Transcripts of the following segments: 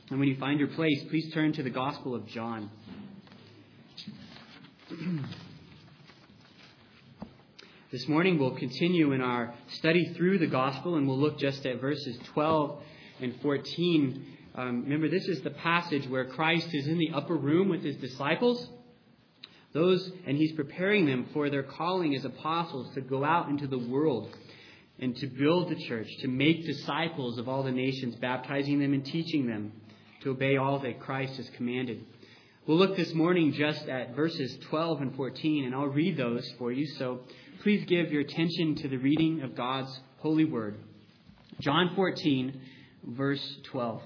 And when you find your place, please turn to the Gospel of John. This morning we'll continue in our study through the Gospel, and we'll look just at verses 12 and 14. Remember, this is the passage where Christ is in the upper room with his disciples. And he's preparing them for their calling as apostles to go out into the world and to build the church, to make disciples of all the nations, baptizing them and teaching them to obey all that Christ has commanded. We'll look this morning just at verses 12 and 14, and I'll read those for you. So please give your attention to the reading of God's holy word. John 14, verse 12.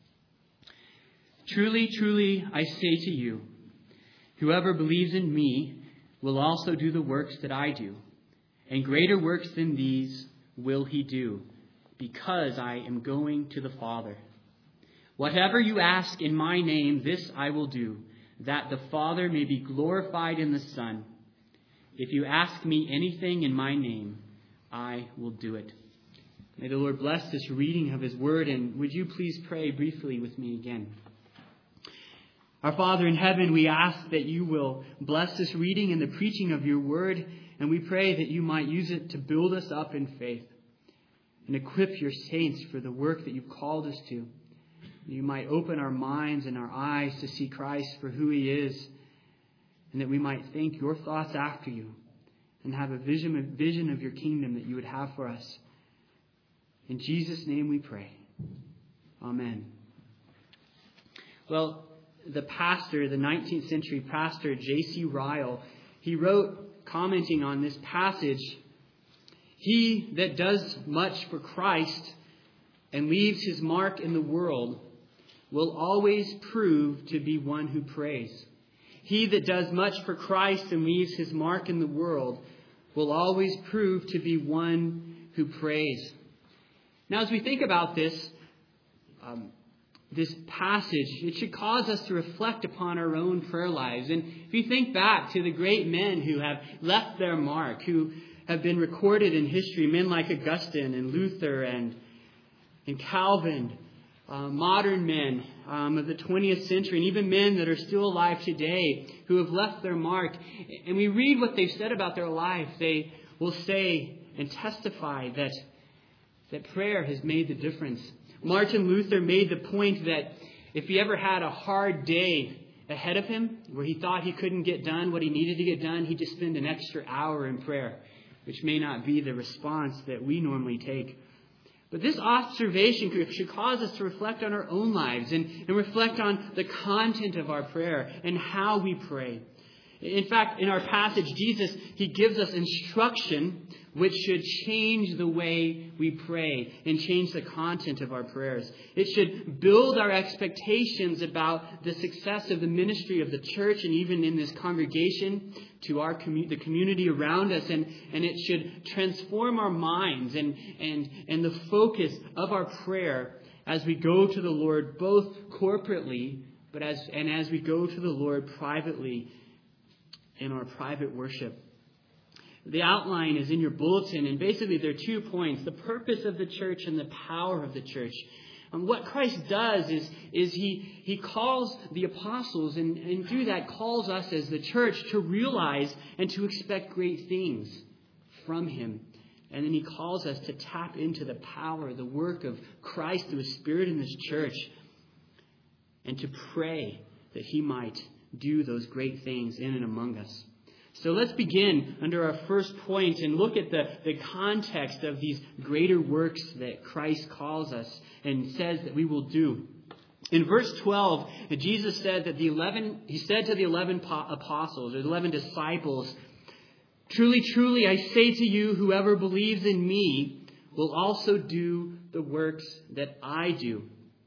Truly, truly, I say to you, whoever believes in me will also do the works that I do, and greater works than these will he do, because I am going to the Father. Whatever you ask in my name, this I will do, that the Father may be glorified in the Son. If you ask me anything in my name, I will do it. May the Lord bless this reading of his word, and would you please pray briefly with me again? Our Father in heaven, we ask that you will bless this reading and the preaching of your word, and we pray that you might use it to build us up in faith and equip your saints for the work that you've called us to. You might open our minds and our eyes to see Christ for who he is, and that we might think your thoughts after you and have a vision of your kingdom that you would have for us. In Jesus' name we pray. Amen. Well, the 19th century pastor, J.C. Ryle, he wrote, commenting on this passage, "He that does much for Christ and leaves his mark in the world will always prove to be one who prays. He that does much for Christ and leaves his mark in the world will always prove to be one who prays." Now, as we think about this passage, it should cause us to reflect upon our own prayer lives. And if you think back to the great men who have left their mark, who have been recorded in history, men like Augustine and Luther and Calvin, modern men of the 20th century, and even men that are still alive today who have left their mark, and we read what they've said about their life, they will say and testify that prayer has made the difference. Martin Luther made the point that if he ever had a hard day ahead of him, where he thought he couldn't get done what he needed to get done, he'd just spend an extra hour in prayer, which may not be the response that we normally take. But this observation should cause us to reflect on our own lives and reflect on the content of our prayer and how we pray. In fact, in our passage, Jesus, he gives us instruction which should change the way we pray and change the content of our prayers. It should build our expectations about the success of the ministry of the church and even in this congregation to the community around us. And it should transform our minds and the focus of our prayer as we go to the Lord both corporately but as we go to the Lord privately in our private worship. The outline is in your bulletin, and basically there are 2 points: the purpose of the church and the power of the church. And what Christ does is he calls the apostles, and through that calls us as the church to realize and to expect great things from him. And then he calls us to tap into the power, the work of Christ through his Spirit in this church, and to pray that he might do those great things in and among us. So let's begin under our first point and look at the context of these greater works that Christ calls us and says that we will do. In verse 12, Jesus said that he said to the 11 apostles, or the 11 disciples, "Truly, truly, I say to you, whoever believes in me will also do the works that I do."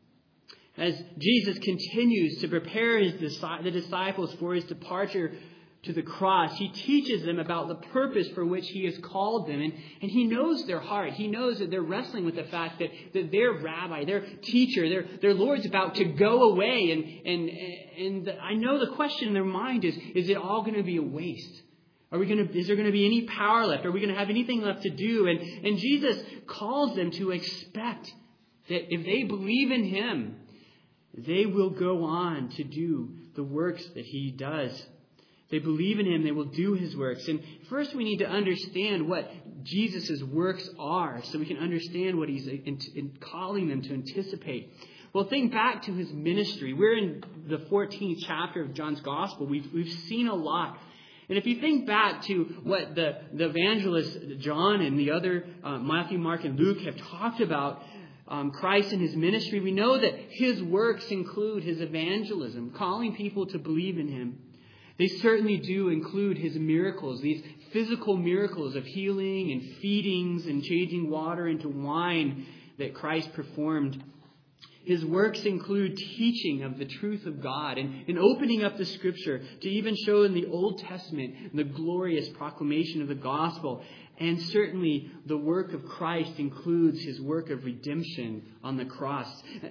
As Jesus continues to prepare the disciples for his departure to the cross, he teaches them about the purpose for which he has called them. And he knows their heart. He knows that they're wrestling with the fact that their rabbi, their teacher, their Lord's about to go away. And I know the question in their mind is it all going to be a waste? Is there going to be any power left? Are we going to have anything left to do? And Jesus calls them to expect that if they believe in him, they will go on to do the works that he does. They believe in him, they will do his works. And first we need to understand what Jesus' works are so we can understand what he's calling them to anticipate. Well, think back to his ministry. We're in the 14th chapter of John's Gospel. We've seen a lot. And if you think back to what the evangelists John and the other Matthew, Mark, and Luke have talked about Christ and his ministry, we know that his works include his evangelism, calling people to believe in him. They certainly do include his miracles, these physical miracles of healing and feedings and changing water into wine that Christ performed. His works include teaching of the truth of God and opening up the Scripture to even show in the Old Testament the glorious proclamation of the gospel. And certainly the work of Christ includes his work of redemption on the cross.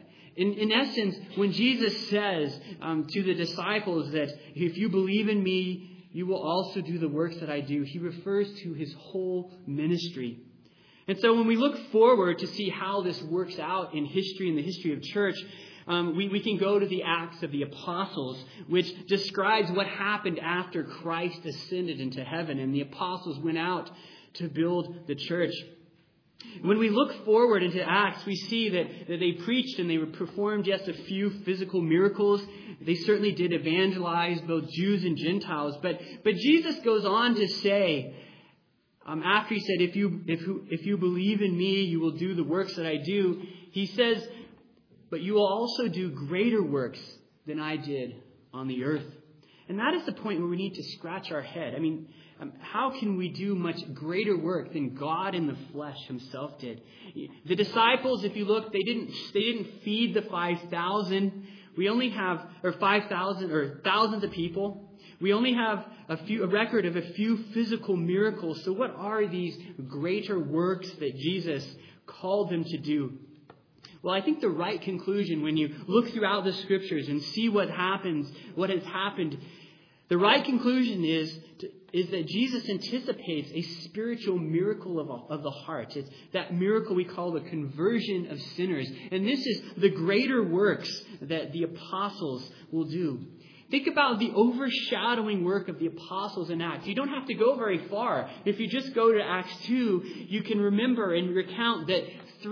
In essence, when Jesus says to the disciples that if you believe in me, you will also do the works that I do, he refers to his whole ministry. And so when we look forward to see how this works out in history, in the history of church, we can go to the Acts of the Apostles, which describes what happened after Christ ascended into heaven and the apostles went out to build the church. When we look forward into Acts, we see that they preached and they performed just a few physical miracles. They certainly did evangelize both Jews and Gentiles. But Jesus goes on to say, after he said, if you believe in me, you will do the works that I do. He says, but you will also do greater works than I did on the earth. And that is the point where we need to scratch our head. I mean, how can we do much greater work than God in the flesh himself did? The disciples, if you look, they didn't feed the 5,000. We only have, or 5,000, or thousands of people. We only have a record of a few physical miracles. So what are these greater works that Jesus called them to do? Well, I think the right conclusion when you look throughout the Scriptures and see what has happened, the right conclusion is that Jesus anticipates a spiritual miracle of the heart. It's that miracle we call the conversion of sinners. And this is the greater works that the apostles will do. Think about the overshadowing work of the apostles in Acts. You don't have to go very far. If you just go to Acts 2, you can remember and recount that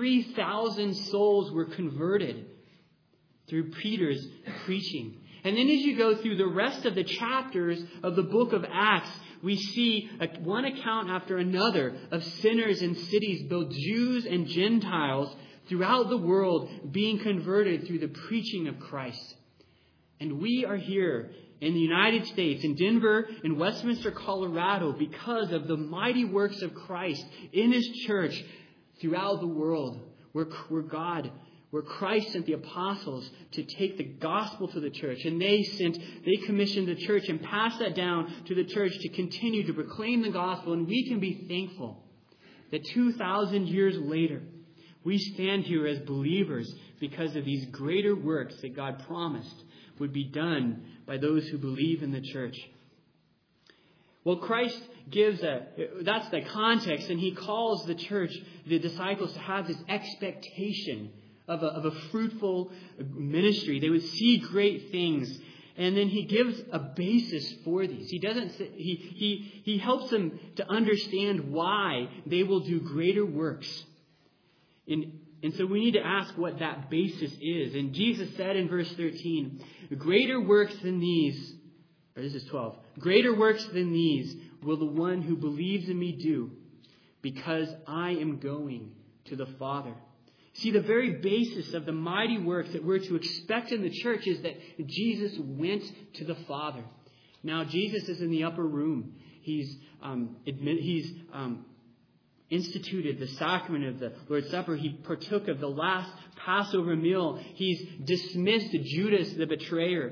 3,000 souls were converted through Peter's preaching. And then as you go through the rest of the chapters of the book of Acts, we see one account after another of sinners in cities, both Jews and Gentiles, throughout the world being converted through the preaching of Christ. And we are here in the United States, in Denver, in Westminster, Colorado, because of the mighty works of Christ in his church throughout the world, where Christ sent the apostles to take the gospel to the church. And they commissioned the church and passed that down to the church to continue to proclaim the gospel. And we can be thankful that 2,000 years later, we stand here as believers because of these greater works that God promised would be done by those who believe in the church. Well, Christ that's the context, and he calls the church, the disciples, to have this expectation of a fruitful ministry. They would see great things. And then he gives a basis for these. He helps them to understand why they will do greater works. And so we need to ask what that basis is. And Jesus said in verse 13, greater works than these, or this is 12, greater works than these will the one who believes in me do, because I am going to the Father. See, the very basis of the mighty works that we're to expect in the church is that Jesus went to the Father. Now, Jesus is in the upper room. He's instituted the sacrament of the Lord's Supper. He partook of the last Passover meal. He's dismissed Judas, the betrayer.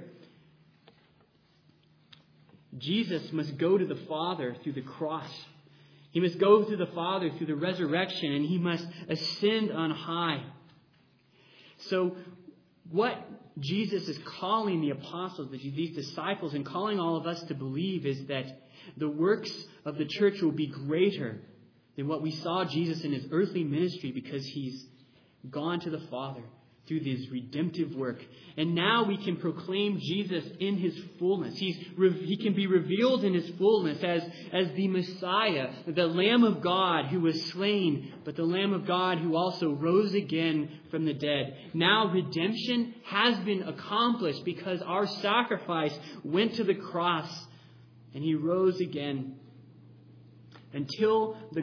Jesus must go to the Father through the cross. He must go to the Father through the resurrection, and he must ascend on high. So what Jesus is calling the apostles, these disciples, and calling all of us to believe is that the works of the church will be greater than what we saw Jesus in his earthly ministry, because he's gone to the Father through this redemptive work. And now we can proclaim Jesus in his fullness. He can be revealed in his fullness as the Messiah, the Lamb of God who was slain, but the Lamb of God who also rose again from the dead. Now redemption has been accomplished because our sacrifice went to the cross and he rose again. Until the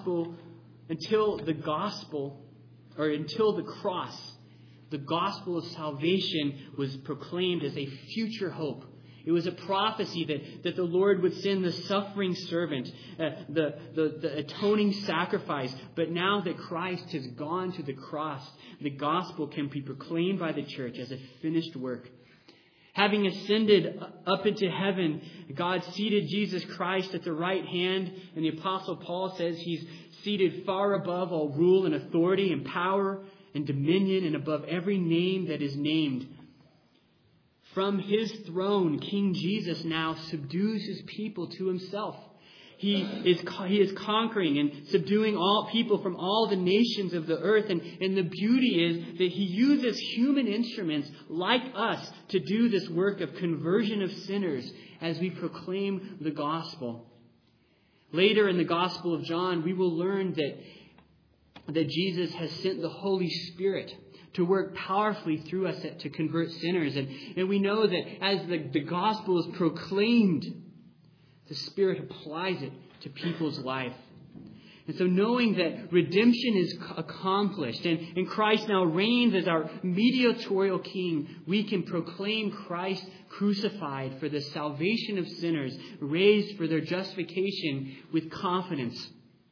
cross, the gospel of salvation was proclaimed as a future hope. It was a prophecy that the Lord would send the suffering servant, the atoning sacrifice. But now that Christ has gone to the cross, the gospel can be proclaimed by the church as a finished work. Having ascended up into heaven, God seated Jesus Christ at the right hand. And the Apostle Paul says he's seated far above all rule and authority and power and dominion and above every name that is named. From his throne, King Jesus now subdues his people to himself. He is conquering and subduing all people from all the nations of the earth. And the beauty is that he uses human instruments like us to do this work of conversion of sinners as we proclaim the gospel. Later in the Gospel of John, we will learn that Jesus has sent the Holy Spirit to work powerfully through us to convert sinners. And we know that as the gospel is proclaimed, the Spirit applies it to people's life. And so knowing that redemption is accomplished and Christ now reigns as our mediatorial King, we can proclaim Christ crucified for the salvation of sinners, raised for their justification with confidence.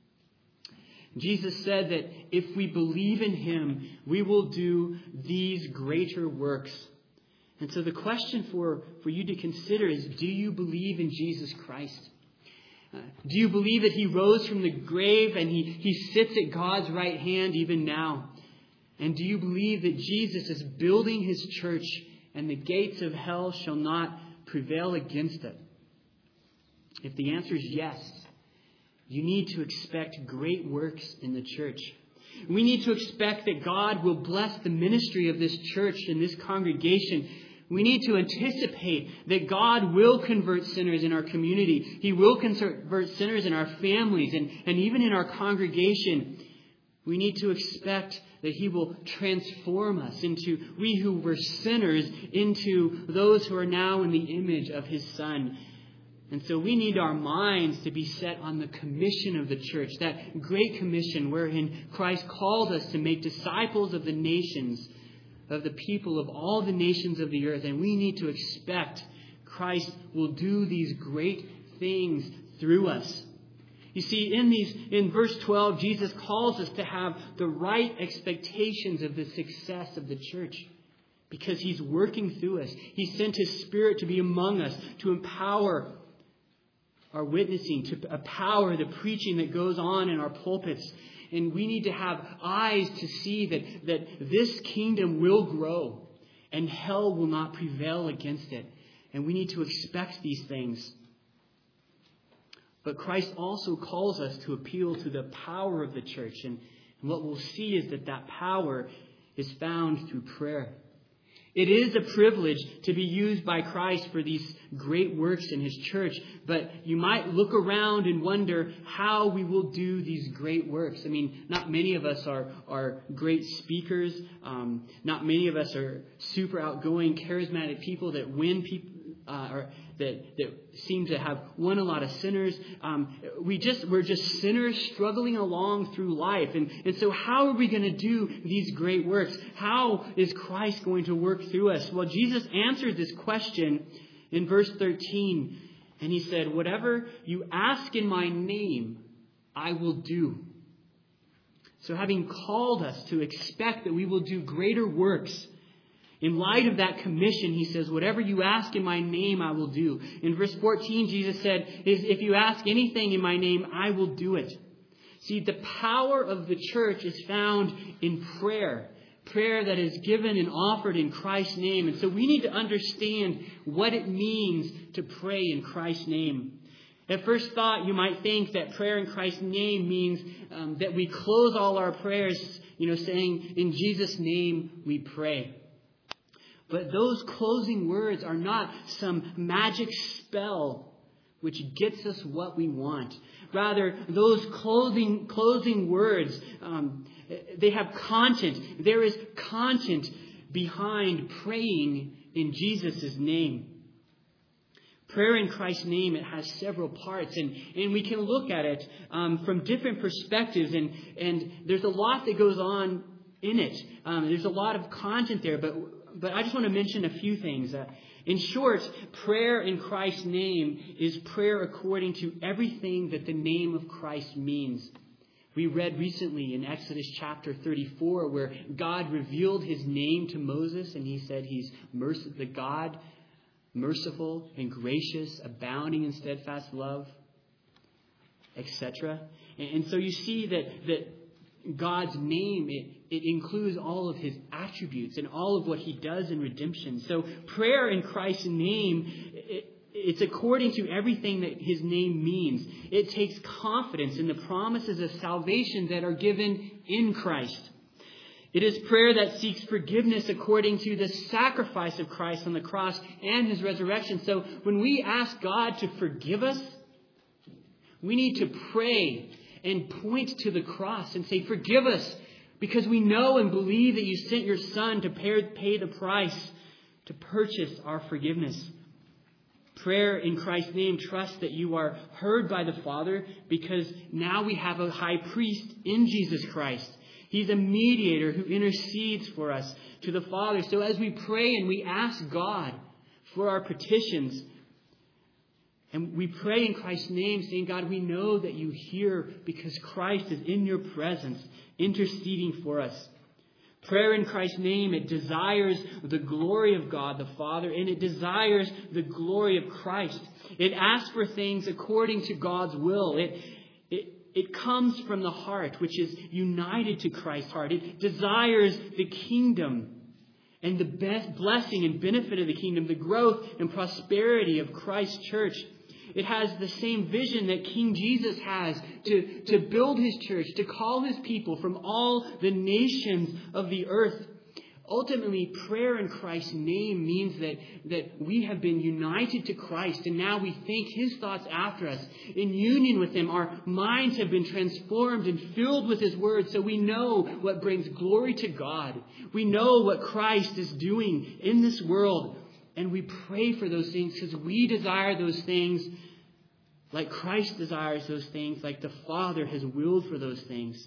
Jesus said that if we believe in him, we will do these greater works. And so the question for you to consider is, do you believe in Jesus Christ? Do you believe that he rose from the grave and he sits at God's right hand even now? And do you believe that Jesus is building his church and the gates of hell shall not prevail against it? If the answer is yes, you need to expect great works in the church. We need to expect that God will bless the ministry of this church and this congregation. We need to anticipate that God will convert sinners in our community. He will convert sinners in our families and even in our congregation. We need to expect that he will transform us into, we who were sinners, into those who are now in the image of his Son. And so we need our minds to be set on the commission of the church, that great commission wherein Christ called us to make disciples of the nations, of the people of all the nations of the earth. And we need to expect Christ will do these great things through us. You see, in verse 12, Jesus calls us to have the right expectations of the success of the church because he's working through us. He sent his Spirit to be among us, to empower our witnessing, to empower the preaching that goes on in our pulpits. And we need to have eyes to see that this kingdom will grow and hell will not prevail against it. And we need to expect these things. But Christ also calls us to appeal to the power of the church. And what we'll see is that power is found through prayer. It is a privilege to be used by Christ for these great works in his church. But you might look around and wonder how we will do these great works. I mean, not many of us are great speakers. Not many of us are super outgoing, charismatic people that win people. Or that seem to have won a lot of sinners. We're just sinners struggling along through life. And so how are we going to do these great works? How is Christ going to work through us? Well, Jesus answered this question in verse 13. And he said, whatever you ask in my name, I will do. So having called us to expect that we will do greater works, in light of that commission, he says, whatever you ask in my name, I will do. In verse 14, Jesus said, if you ask anything in my name, I will do it. See, the power of the church is found in prayer. Prayer that is given and offered in Christ's name. And so we need to understand what it means to pray in Christ's name. At first thought, you might think that prayer in Christ's name means that we close all our prayers, saying, in Jesus' name we pray. But those closing words are not some magic spell which gets us what we want. Rather, those closing words, they have content. There is content behind praying in Jesus' name. Prayer in Christ's name, it has several parts, and we can look at it from different perspectives, and there's a lot that goes on in it. There's a lot of content there, but I just want to mention a few things. In short, prayer in Christ's name is prayer according to everything that the name of Christ means. We read recently in Exodus chapter 34 where God revealed his name to Moses, and he said he's the God merciful and gracious, abounding in steadfast love, etc. And so you see that God's name, it includes all of his attributes and all of what he does in redemption. So prayer in Christ's name, it's according to everything that his name means. It takes confidence in the promises of salvation that are given in Christ. It is prayer that seeks forgiveness according to the sacrifice of Christ on the cross and his resurrection. So when we ask God to forgive us, we need to pray and point to the cross and say, forgive us, because we know and believe that you sent your Son to pay the price to purchase our forgiveness. Prayer in Christ's name trusts that you are heard by the Father, because now we have a high priest in Jesus Christ. He's a mediator who intercedes for us to the Father. So as we pray and we ask God for our petitions, and we pray in Christ's name, saying, God, we know that you hear because Christ is in your presence, interceding for us. Prayer in Christ's name, it desires the glory of God the Father, and it desires the glory of Christ. It asks for things according to God's will. It comes from the heart, which is united to Christ's heart. It desires the kingdom and the best blessing and benefit of the kingdom, the growth and prosperity of Christ's church. It has the same vision that King Jesus has to build his church, to call his people from all the nations of the earth. Ultimately, prayer in Christ's name means that we have been united to Christ, and now we think his thoughts after us. In union with him, our minds have been transformed and filled with his word, so we know what brings glory to God. We know what Christ is doing in this world, and we pray for those things because we desire those things like Christ desires those things, like the Father has willed for those things.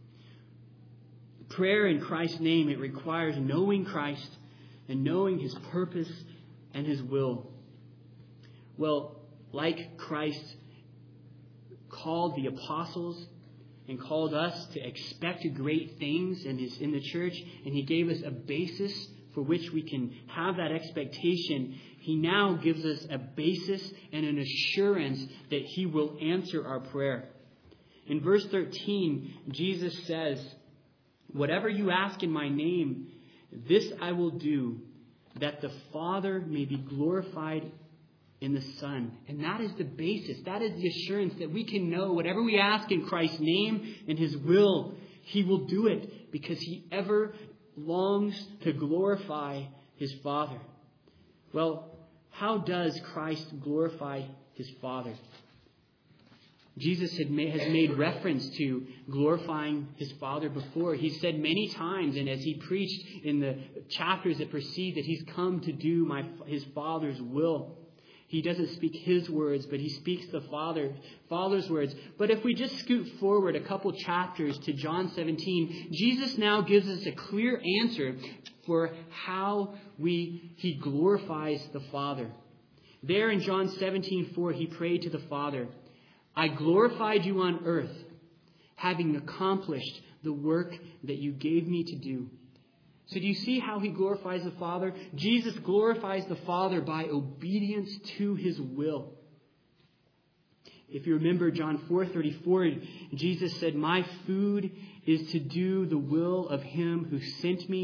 Prayer in Christ's name, it requires knowing Christ and knowing his purpose and his will. Well, like Christ called the apostles and called us to expect great things in the church, and he gave us a basis for which we can have that expectation, he now gives us a basis and an assurance that he will answer our prayer. In verse 13, Jesus says, whatever you ask in my name, this I will do, that the Father may be glorified in the Son. And that is the basis. That is the assurance that we can know whatever we ask in Christ's name and his will, he will do it because he ever longs to glorify his Father. Well, how does Christ glorify his Father? Jesus has made reference to glorifying his Father before. He said many times, and as he preached in the chapters that precede, that he's come to do his Father's will. He doesn't speak his words, but he speaks the Father's words. But if we just scoot forward a couple chapters to John 17, Jesus now gives us a clear answer for how he glorifies the Father. There in John 17:4, he prayed to the Father, I glorified you on earth, having accomplished the work that you gave me to do. So do you see how he glorifies the Father? Jesus glorifies the Father by obedience to his will. If you remember John 4:34, Jesus said, my food is to do the will of him who sent me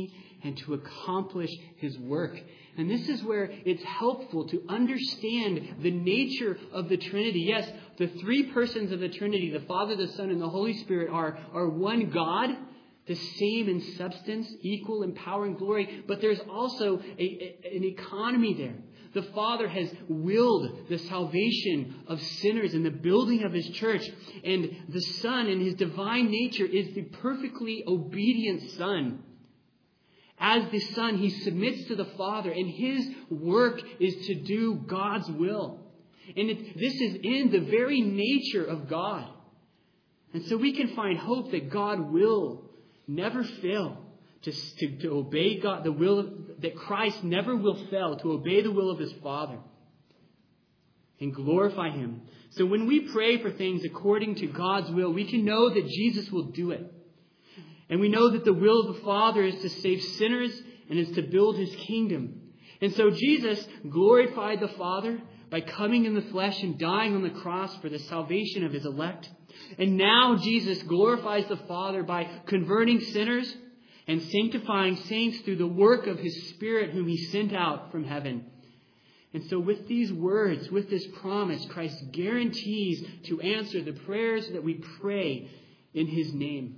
and to accomplish his work. And this is where it's helpful to understand the nature of the Trinity. Yes, the three persons of the Trinity, the Father, the Son, and the Holy Spirit are one God, the same in substance, equal in power and glory. But there's also an economy there. The Father has willed the salvation of sinners and the building of his church. And the Son, in his divine nature, is the perfectly obedient Son. As the Son, he submits to the Father, and his work is to do God's will. And this is in the very nature of God. And so we can find hope that God will never fail to obey God, the will that Christ never will fail to obey the will of his Father and glorify him. So when we pray for things according to God's will, we can know that Jesus will do it. And we know that the will of the Father is to save sinners and is to build his kingdom. And so Jesus glorified the Father by coming in the flesh and dying on the cross for the salvation of his elect. And now Jesus glorifies the Father by converting sinners and sanctifying saints through the work of his Spirit whom he sent out from heaven. And so with these words, with this promise, Christ guarantees to answer the prayers that we pray in his name.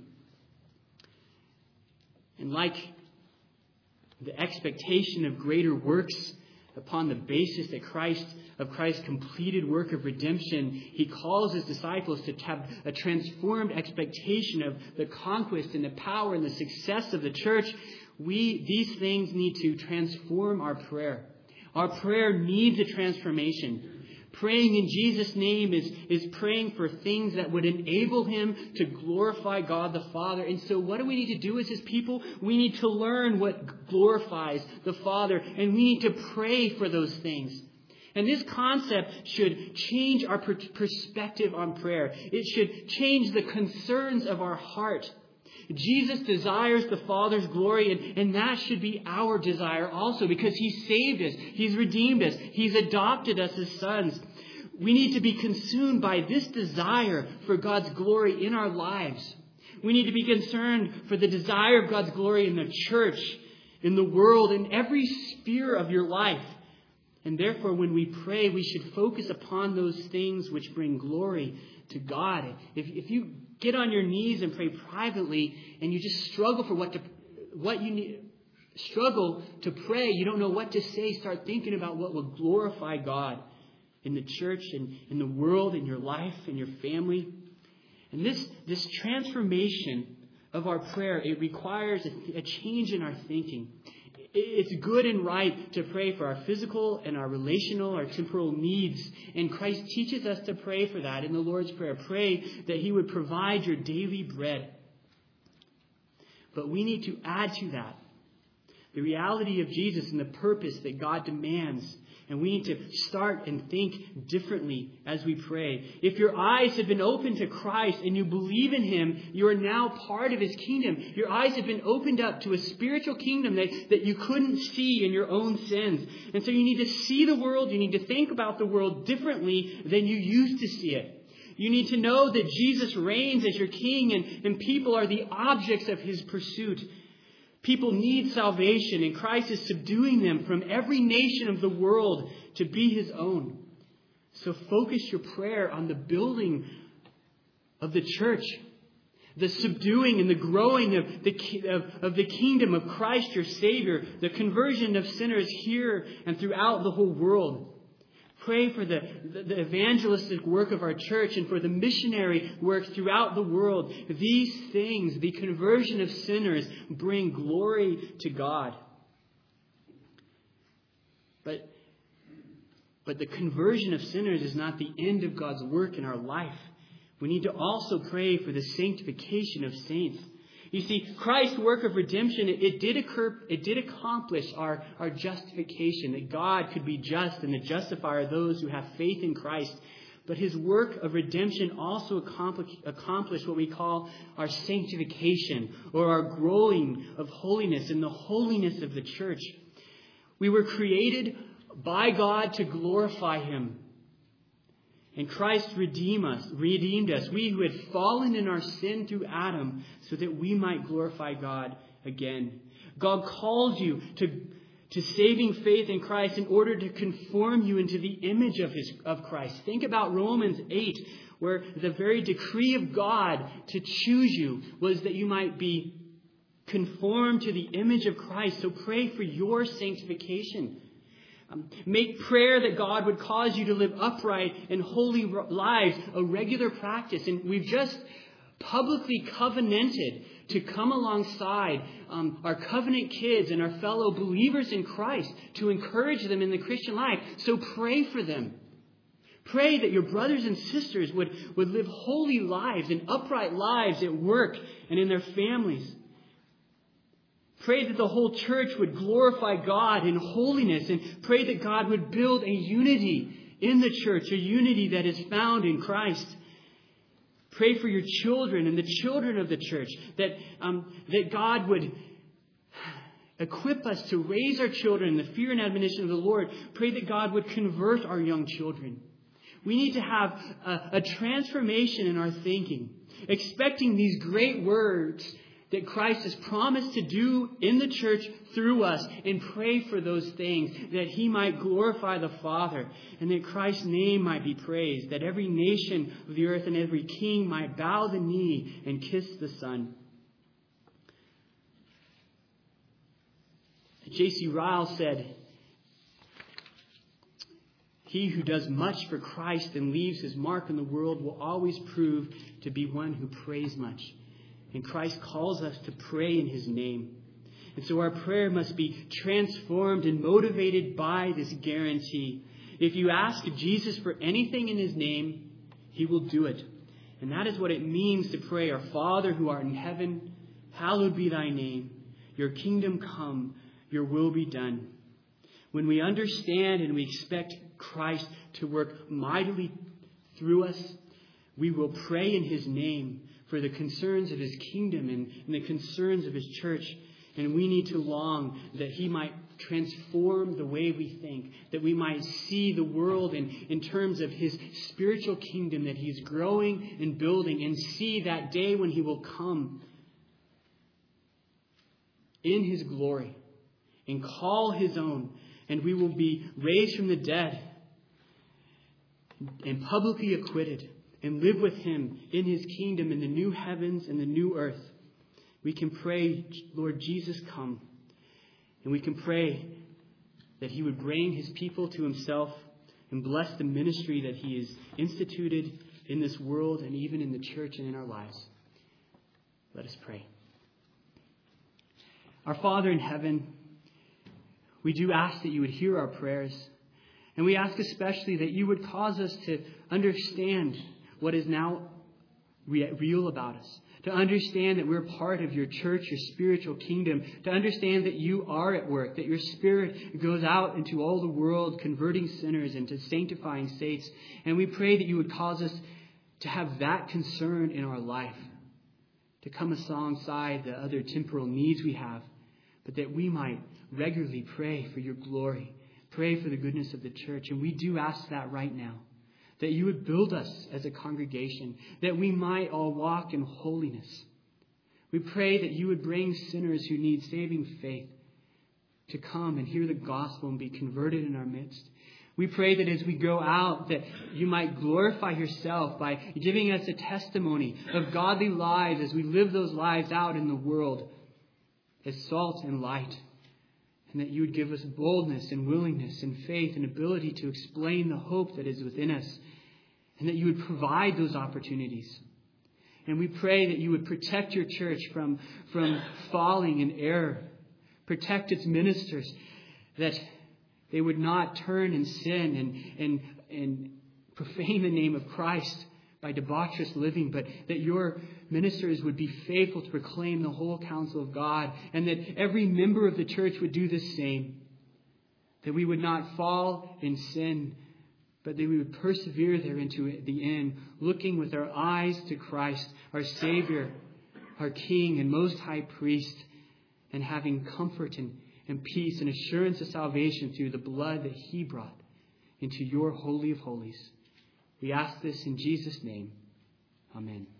And like the expectation of greater works upon the basis of Christ's completed work of redemption, he calls his disciples to have a transformed expectation of the conquest and the power and the success of the church. These things need to transform our prayer. Our prayer needs a transformation. Praying in Jesus' name is praying for things that would enable him to glorify God the Father. And so what do we need to do as his people? We need to learn what glorifies the Father, and we need to pray for those things. And this concept should change our perspective on prayer. It should change the concerns of our heart. Jesus desires the Father's glory, and that should be our desire also, because he saved us. He's redeemed us. He's adopted us as sons. We need to be consumed by this desire for God's glory in our lives. We need to be concerned for the desire of God's glory in the church, in the world, in every sphere of your life. And therefore, when we pray, we should focus upon those things which bring glory to God. If you get on your knees and pray privately, and you just struggle for struggle to pray, you don't know what to say, start thinking about what will glorify God in the church and in the world, in your life, in your family. And this transformation of our prayer, it requires a change in our thinking. It's good and right to pray for our physical and our relational, our temporal needs. And Christ teaches us to pray for that in the Lord's Prayer. Pray that he would provide your daily bread. But we need to add to that the reality of Jesus and the purpose that God demands. And we need to start and think differently as we pray. If your eyes have been opened to Christ and you believe in him, you are now part of his kingdom. Your eyes have been opened up to a spiritual kingdom that you couldn't see in your own sins. And so you need to see the world. You need to think about the world differently than you used to see it. You need to know that Jesus reigns as your king, and people are the objects of his pursuit. People need salvation, and Christ is subduing them from every nation of the world to be his own. So focus your prayer on the building of the church, the subduing and the growing of the kingdom of Christ your Savior, the conversion of sinners here and throughout the whole world. Pray for the evangelistic work of our church and for the missionary work throughout the world. These things, the conversion of sinners, bring glory to God. But the conversion of sinners is not the end of God's work in our life. We need to also pray for the sanctification of saints. You see, Christ's work of redemption, it did accomplish our justification, that God could be just and the justifier of those who have faith in Christ. But his work of redemption also accomplished what we call our sanctification, or our growing of holiness and the holiness of the church. We were created by God to glorify him. And Christ redeemed us, we who had fallen in our sin through Adam, so that we might glorify God again. God calls you to saving faith in Christ in order to conform you into the image of Christ. Think about Romans 8, where the very decree of God to choose you was that you might be conformed to the image of Christ. So pray for your sanctification. Make prayer that God would cause you to live upright and holy lives a regular practice. And we've just publicly covenanted to come alongside our covenant kids and our fellow believers in Christ to encourage them in the Christian life. So pray for them. Pray that your brothers and sisters would live holy lives and upright lives at work and in their families. Pray that the whole church would glorify God in holiness, and pray that God would build a unity in the church, a unity that is found in Christ. Pray for your children and the children of the church, that God would equip us to raise our children in the fear and admonition of the Lord. Pray that God would convert our young children. We need to have a transformation in our thinking, expecting these great words that Christ has promised to do in the church through us, and pray for those things, that He might glorify the Father, and that Christ's name might be praised, that every nation of the earth and every king might bow the knee and kiss the Son. J.C. Ryle said, "He who does much for Christ and leaves his mark in the world will always prove to be one who prays much." And Christ calls us to pray in His name. And so our prayer must be transformed and motivated by this guarantee. If you ask Jesus for anything in His name, He will do it. And that is what it means to pray, "Our Father who art in heaven, hallowed be Thy name. Your kingdom come, your will be done." When we understand and we expect Christ to work mightily through us, we will pray in His name for the concerns of His kingdom and the concerns of His church. And we need to long that He might transform the way we think, that we might see the world in terms of His spiritual kingdom that He's growing and building, and see that day when He will come in His glory and call His own, and we will be raised from the dead and publicly acquitted, and live with Him in His kingdom in the new heavens and the new earth. We can pray, "Lord Jesus, come." And we can pray that He would bring His people to Himself and bless the ministry that He has instituted in this world and even in the church and in our lives. Let us pray. Our Father in heaven, we do ask that You would hear our prayers. And we ask especially that You would cause us to understand what is now real about us. To understand that we're part of Your church, Your spiritual kingdom. To understand that You are at work. That Your Spirit goes out into all the world, converting sinners and to sanctifying saints. And we pray that You would cause us to have that concern in our life. To come alongside the other temporal needs we have. But that we might regularly pray for Your glory. Pray for the goodness of the church. And we do ask that right now. That You would build us as a congregation, that we might all walk in holiness. We pray that You would bring sinners who need saving faith to come and hear the gospel and be converted in our midst. We pray that as we go out, that You might glorify Yourself by giving us a testimony of godly lives as we live those lives out in the world as salt and light. And that You would give us boldness and willingness and faith and ability to explain the hope that is within us. And that You would provide those opportunities. And we pray that You would protect Your church from falling in error. Protect its ministers, that they would not turn and sin and profane the name of Christ by debaucherous living, but that Your ministers would be faithful to proclaim the whole counsel of God, and that every member of the church would do the same. That we would not fall in sin, but that we would persevere there into the end, looking with our eyes to Christ, our Savior, our King and most high priest, and having comfort and peace and assurance of salvation through the blood that He brought into Your Holy of Holies. We ask this in Jesus' name. Amen.